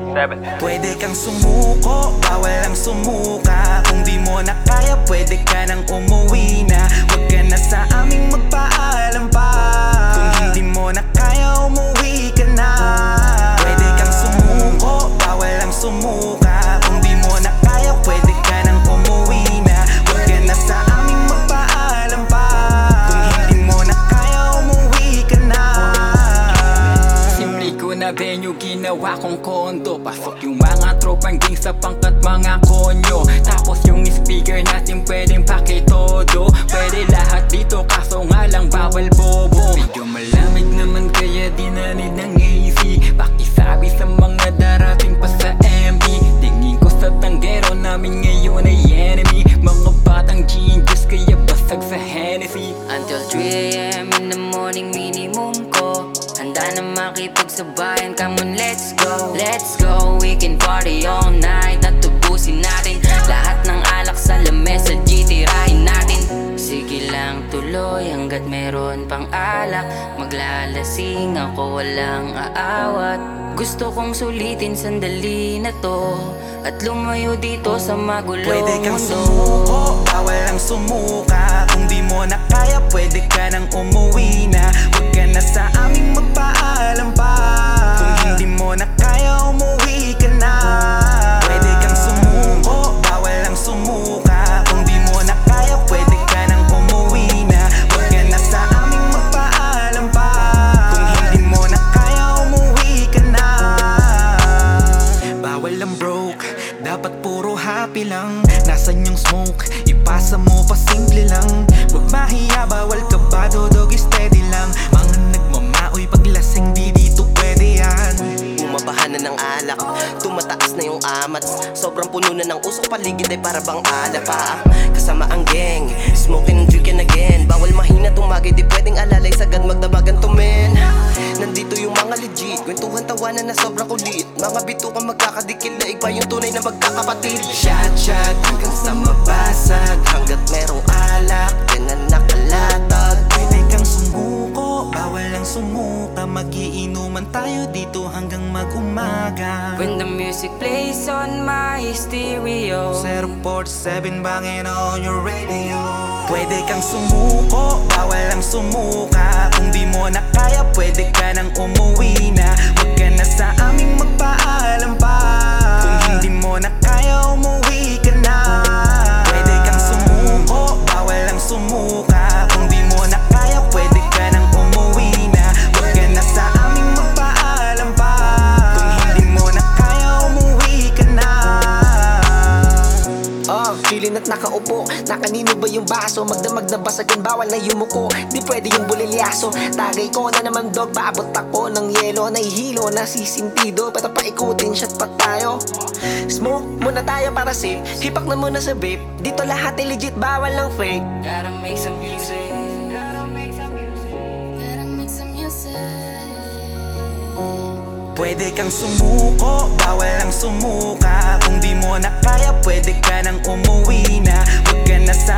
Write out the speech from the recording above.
Pwede kang sumuko, bawal ang sumuka. Kung di mo na kaya, pwede ka nang umuwi na. Huwag ka na sa aming magpaalam pa. Kung hindi mo na kaya, umuwi ka na. Pwede kang sumuko, bawal ang sumuka. Kung di mo na kaya, pwede ka nang umuwi na. Huwag ka na sa aming magpaalam pa. Kung hindi mo na kaya, umuwi ka na. Simple ko na venue, ginawa kong kondo. Pasok yung mga tropang gangs sa pangkat mga konyo. Tapos yung speaker natin pwedeng pakitodo. Pwede lahat dito kaso nga lang bawal bobo. Medyo malamig naman kaya di na need ng AC. Pakisabi sa mga darating pa sa MB. Tingin ko sa tanggero namin ngayon ay enemy. Mga batang genius kaya basag sa Hennessy. Until 3 AM in the morning minimum ko. Handa na makipagsabayan, come on let's go. Let's go, we can party all night. At tubusin natin lahat ng alak sa lamesa, G tirahin natin. Sige lang tuloy hanggat meron pang alak. Maglalasing ako walang aawat. Gusto kong sulitin sandali na to at lumayo dito sa magulong Pwede kang mundo. sumuko, bawal ang sumuka. Kung di mo na kaya, pwede ka nang umuwi na. Huwag ka na sa aming magpaalam pa. Kung hindi mo na kaya, umuwi ka na. Pwede kang sumuko, bawal ang sumuka. Kung di mo na kaya, pwede ka nang umuwi na. Huwag ka na sa aming magpaalam pa. Kung hindi mo na kaya, umuwi ka na. Bawal ang broke, dapat puro happy lang. Nasaan yung smoke? Ipasa mo pa simple lang. Huwag mahiya, bawal ka ba? Dodog steady lang. Mga nagmamaoy paglasing, di dito pwede yan. Bumabahan na ng alak, tumataas na yung amats. Sobrang puno na ng usok, paligid ay para bang alapa. Kasama ang gang, smoking and drinking again. Bawal mahina tumagay, di pwedeng alalay sagad magdabagan to men. Nandito yung mga legit, kwentuhan tawanan na sobrang kulit. Mga bitukan magkakadikit, laig pa yung tunay na magkakapatid. Shot shot hanggang sa mabasag. Hanggat merong alak, yan na nakalatag. Pwede kang sumuko, bawal ang sumuka. Magiinuman tayo dito hanggang mag-umaga. When the music plays on my stereo, 047 bangin on your radio. Pwede kang sumuko, bawal ang sumuka. Kung di mo na kaya, pwede ka nang umuwi na. Huwag ka na sa aming magpaalam pa. Kung hindi mo na kaya, umuwi ka na. Pwede kang sumuko, bawal ang sumuka. Kung di mo na kaya, pwede ka nang umuwi na. Huwag ka na sa aming magpaalam pa. Kung hindi mo na kaya, umuwi ka na. Chillin' at nakaupo. Nakanino ba yung baso? Magdamag na basagin, bawal na yumuko. Di pwede yung bulilyaso. Tagay ko na naman dog, paabot ako ng yelo. Nahihilo, nasisintido, pero paikutin shot pa tayo. Smoke muna tayo para safe. Hipak na muna sa vape. Dito lahat ay legit, bawal lang fake. gotta make some music. Pwede kang sumuko, bawal ang sumuka. Kung di mo na kaya, pwede ka nang umuwi na. Huwag ka na sa